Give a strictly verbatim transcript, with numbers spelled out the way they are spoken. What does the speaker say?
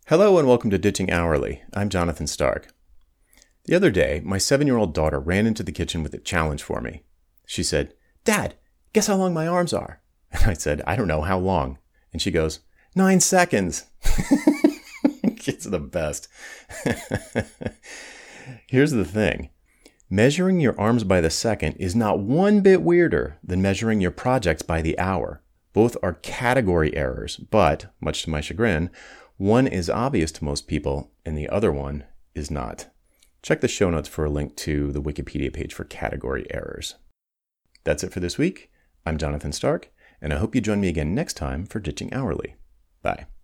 Hello and welcome to Ditching Hourly. I'm Jonathan Stark. The other day, my seven-year-old daughter ran into the kitchen with a challenge for me. She said, "Dad, guess how long my arms are?" And I said, "I don't know, how long?" And she goes, "Nine seconds." Kids are the best. Here's the thing. Measuring your arms by the second is not one bit weirder than measuring your projects by the hour. Both are category errors, but, much to my chagrin, one is obvious to most people and the other one is not. Check the show notes for a link to the Wikipedia page for category errors. That's it for this week. I'm Jonathan Stark, and I hope you join me again next time for Ditching Hourly. Bye.